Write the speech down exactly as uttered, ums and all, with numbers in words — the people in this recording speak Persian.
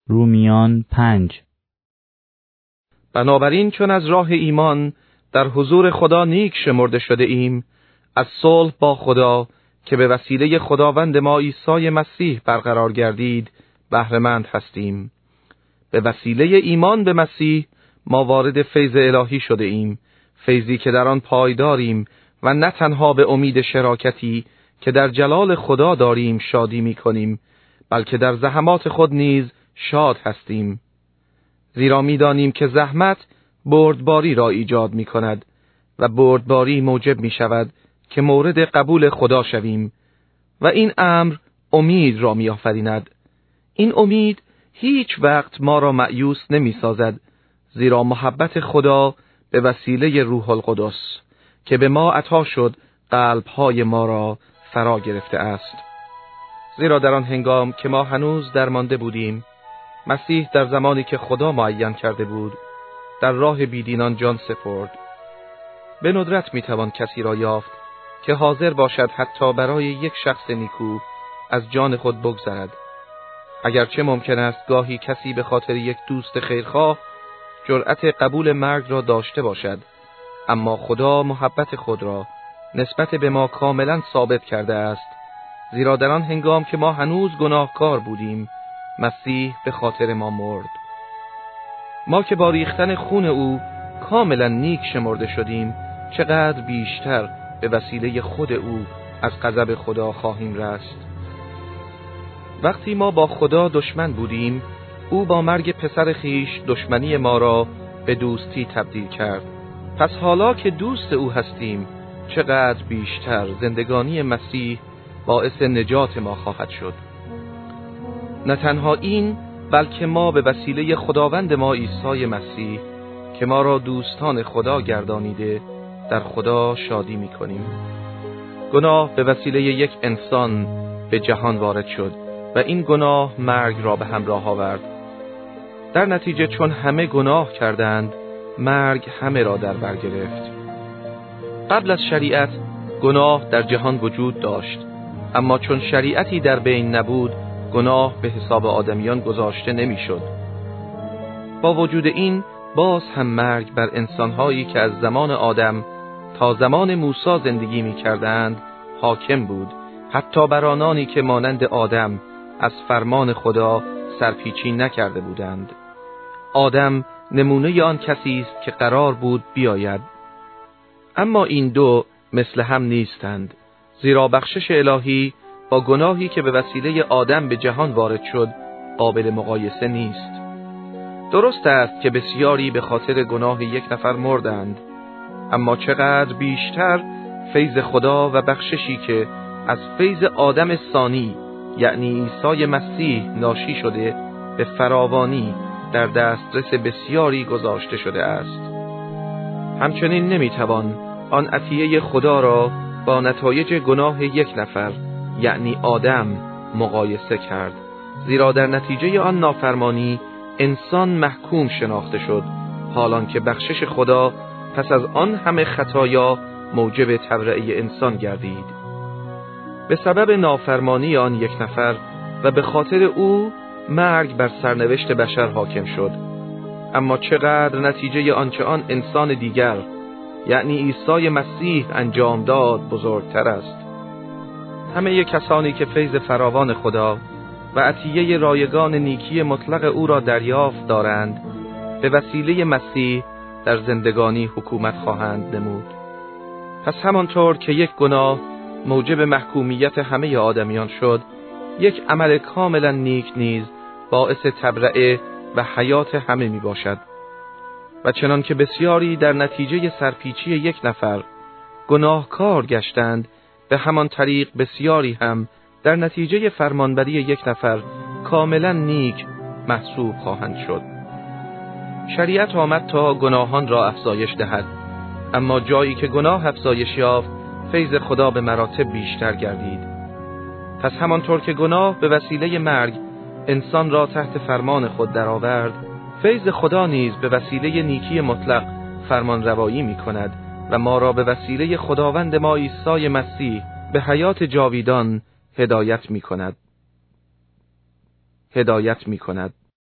رومیان پنج. بنابراین چون از راه ایمان در حضور خدا نیک شمرده شده ایم، از صلح با خدا که به وسیله خداوند ما عیسی مسیح برقرار گردید بهره‌مند هستیم. به وسیله ایمان به مسیح ما وارد فیض الهی شده ایم، فیضی که در آن پایداریم و نه تنها به امید شراکتی که در جلال خدا داریم شادی می کنیم، بلکه در زحمات خود نیز شاد هستیم. زیرا می دانیم که زحمت بردباری را ایجاد می کند و بردباری موجب می شود که مورد قبول خدا شویم و این امر امید را می آفریند. این امید هیچ وقت ما را مایوس نمی سازد، زیرا محبت خدا به وسیله روح القدس که به ما عطا شد قلب‌های ما را فرا گرفته است. زیرا در آن هنگام که ما هنوز درمانده بودیم، مسیح در زمانی که خدا معین کرده بود در راه بیدینان جان سپرد. به ندرت میتوان کسی را یافت که حاضر باشد حتی برای یک شخص نیکو از جان خود بگذرد. اگرچه ممکن است گاهی کسی به خاطر یک دوست خیرخواه جرأت قبول مرگ را داشته باشد، اما خدا محبت خود را نسبت به ما کاملا ثابت کرده است، زیرا در آن هنگام که ما هنوز گناهکار بودیم مسیح به خاطر ما مرد. ما که با ریختن خون او کاملا نیک شمرده شدیم، چقدر بیشتر به وسیله خود او از غضب خدا خواهیم رست. وقتی ما با خدا دشمن بودیم، او با مرگ پسر خیش دشمنی ما را به دوستی تبدیل کرد. پس حالا که دوست او هستیم، چقدر بیشتر زندگانی مسیح باعث نجات ما خواهد شد. نه تنها این، بلکه ما به وسیله خداوند ما عیسی مسیح که ما را دوستان خدا گردانیده در خدا شادی می کنیم. گناه به وسیله یک انسان به جهان وارد شد و این گناه مرگ را به همراه آورد. در نتیجه چون همه گناه کردند، مرگ همه را در بر گرفت. قبل از شریعت گناه در جهان وجود داشت، اما چون شریعتی در بین نبود، گناه به حساب آدمیان گذاشته نمی شد. با وجود این، باز هم مرگ بر انسانهایی که از زمان آدم تا زمان موسی زندگی می کردند حاکم بود، حتی بر آنانی که مانند آدم از فرمان خدا سرپیچی نکرده بودند. آدم نمونه آن کسی است که قرار بود بیاید. اما این دو مثل هم نیستند، زیرا بخشش الهی با گناهی که به وسیله آدم به جهان وارد شد قابل مقایسه نیست. درست است که بسیاری به خاطر گناه یک نفر مردند، اما چقدر بیشتر فیض خدا و بخششی که از فیض آدم ثانی یعنی عیسی مسیح ناشی شده به فراوانی در دسترس بسیاری گذاشته شده است. همچنین نمیتوان آن عطیه خدا را با نتایج گناه یک نفر یعنی آدم مقایسه کرد، زیرا در نتیجه آن نافرمانی انسان محکوم شناخته شد، حالان که بخشش خدا پس از آن همه خطایا موجب تبرئه انسان گردید. به سبب نافرمانی آن یک نفر و به خاطر او مرگ بر سرنوشت بشر حاکم شد، اما چقدر نتیجه آنچه آن انسان دیگر یعنی عیسی مسیح انجام داد بزرگتر است. همه کسانی که فیض فراوان خدا و عطیه رایگان نیکی مطلق او را دریافت دارند، به وسیله مسیح در زندگانی حکومت خواهند نمود. پس همانطور که یک گناه موجب محکومیت همه آدمیان شد، یک عمل کاملا نیک نیز باعث تبرئه و حیات همه می باشد. و چنان که بسیاری در نتیجه سرپیچی یک نفر گناهکار گشتند، به همان طریق بسیاری هم در نتیجه فرمانبری یک نفر کاملا نیک محسوب خواهند شد. شریعت آمد تا گناهان را افزایش دهد، اما جایی که گناه افزایش یافت، فیض خدا به مراتب بیشتر گردید. پس همانطور که گناه به وسیله مرگ انسان را تحت فرمان خود درآورد، فیض خدا نیز به وسیله نیکی مطلق فرمان روایی می کند و ما را به وسیله خداوند ما عیسی مسیح به حیات جاویدان هدایت می کند. هدایت می کند.